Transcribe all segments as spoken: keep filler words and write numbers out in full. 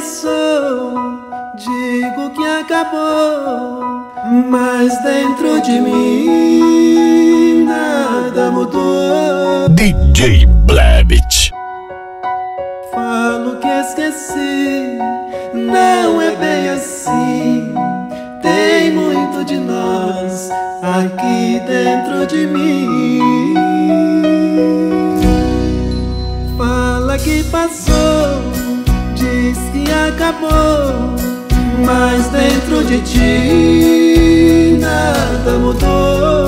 passou, digo que acabou, mas dentro de mim nada mudou. D J Blebit. Falo que esqueci, não é bem assim. Tem muito de nós aqui dentro de mim. Fala que passou, diz que acabou, mas dentro de ti nada mudou.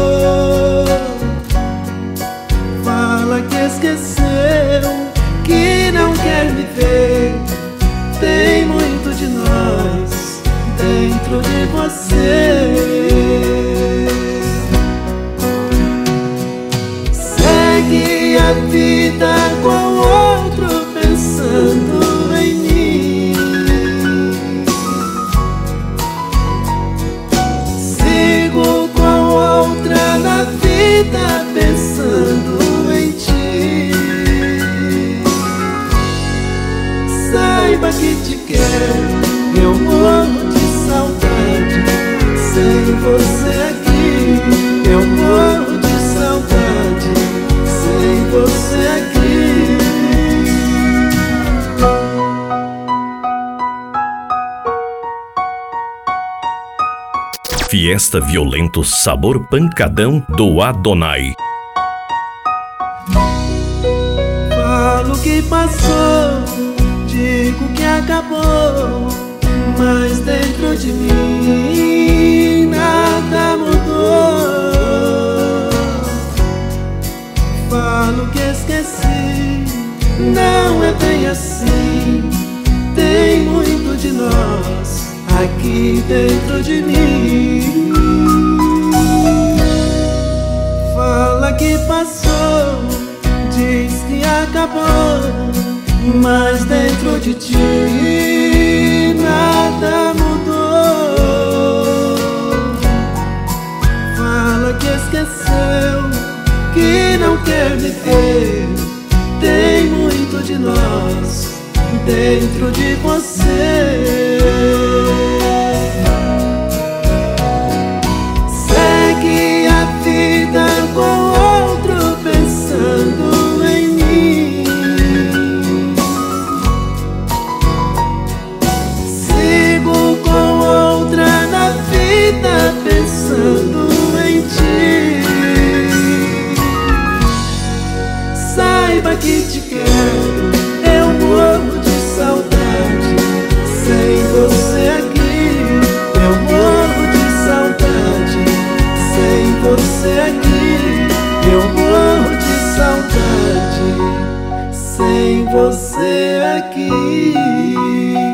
Fala que esqueceu, que não quer me ver. Tem muito de nós dentro de você. Segue a vida com outro pensando em mim. Sigo com outra na vida pensando em ti. Saiba que te quero, eu morro de saudade. Sem você aqui, eu morro de saudade. Sem você aqui. Fiesta Violento Sabor Pancadão do Adonai. Falo que passou, digo que acabou, mas dentro de mim nada mudou. Falo que esqueci, não é bem assim. Tem muito de nós aqui dentro de mim. Fala que passou, diz que acabou, mas dentro de ti nada mudou. Fala que esqueceu, que não quer me ver. Tem muito de nós dentro de você. Segue a vida com outro pensando em mim. Sigo com outra na vida pensando em ti. Saiba que te quero, eu morro de saudade. Sem você aqui, eu morro de saudade. Sem você aqui, eu morro de saudade. Sem você aqui.